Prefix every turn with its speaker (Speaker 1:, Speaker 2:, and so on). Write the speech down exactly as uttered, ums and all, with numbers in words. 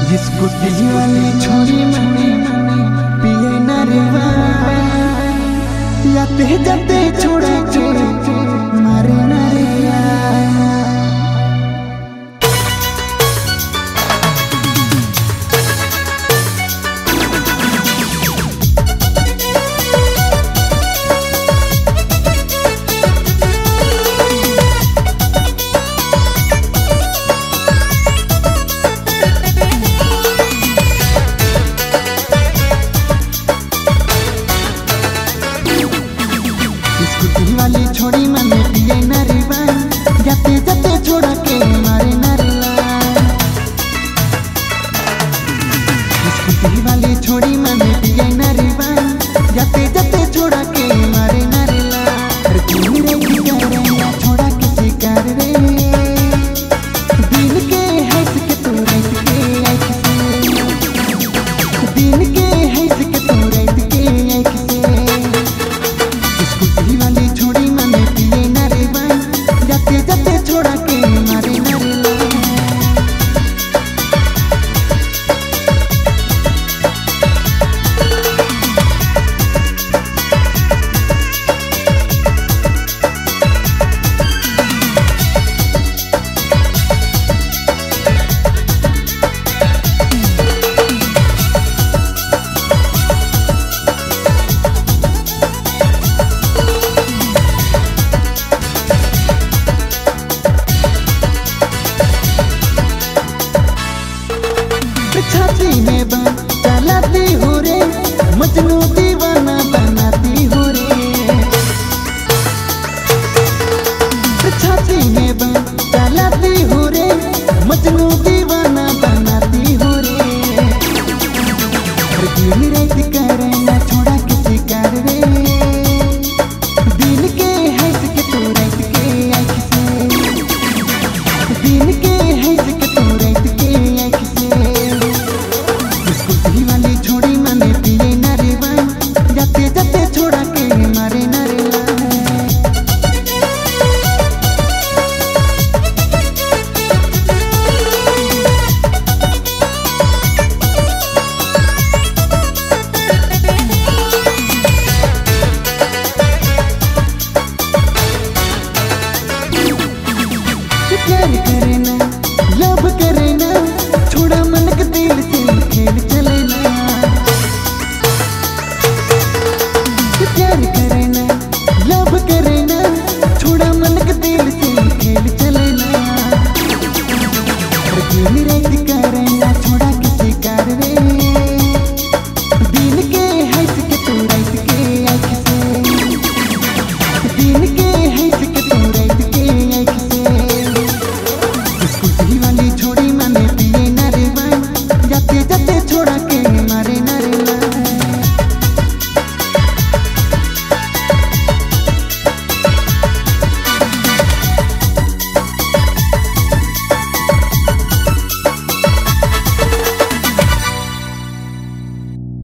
Speaker 1: जिसको दिल वाली छोरी मने पिए न रे याते जाते छोड़ा के मारे न रे वाली छोड़ी मने पिए न रे जाते जाते छोड़ा के मारे न रे स्कूटी वाली छोड़ी मने पिए न रे जाते जाते छोड़ा के मारे न रे हर कोई रे किया छोड़ा के शिकार रे दिन के हंस के तू रात के आँख से दिन के हंस के तू रात के आँख से स्कूटी वाली छोड़ी मने पिए न रे जाते जाते छोड़ा के मारे न रे छाती में बांध चलाती हो रे मजनू।